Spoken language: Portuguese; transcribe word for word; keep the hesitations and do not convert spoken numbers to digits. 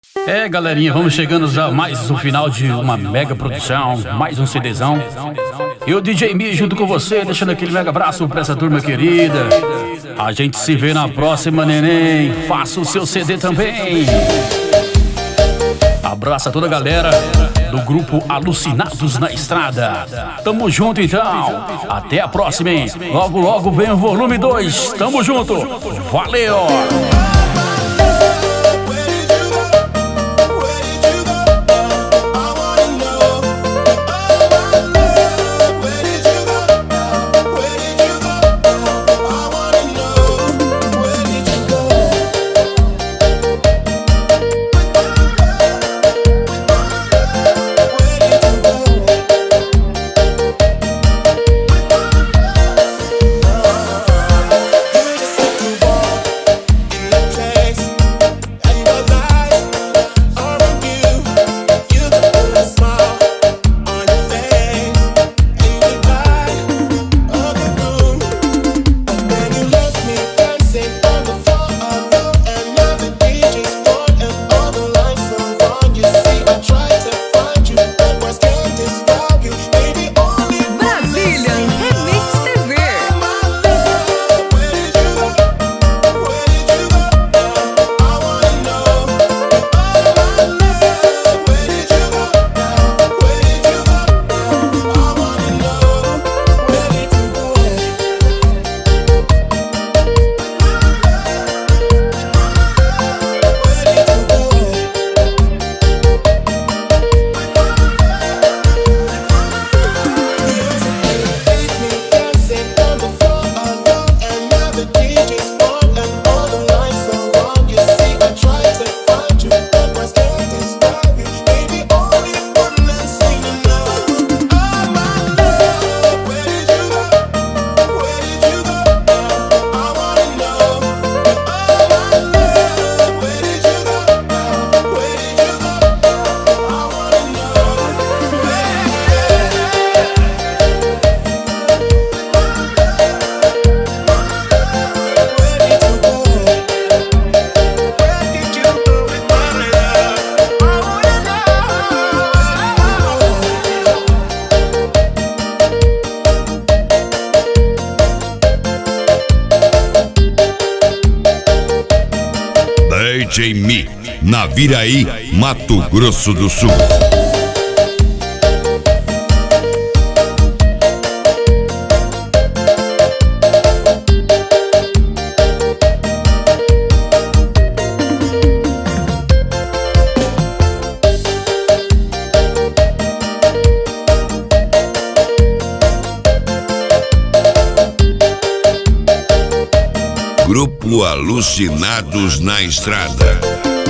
É, galerinha, vamos chegando já a mais um final de uma mega produção, mais um CDzão. E o D J Mi junto com você, deixando aquele mega abraço pra essa turma querida. A gente se vê na próxima, neném. Faça o seu C D também. Abraça toda a galera do grupo Alucinados na Estrada. Tamo junto então. Até a próxima, hein? Logo, logo vem o volume dois. Tamo junto. Valeu! D J Mi, Naviraí, Mato Grosso do Sul. Grupo Alucinados na Estrada.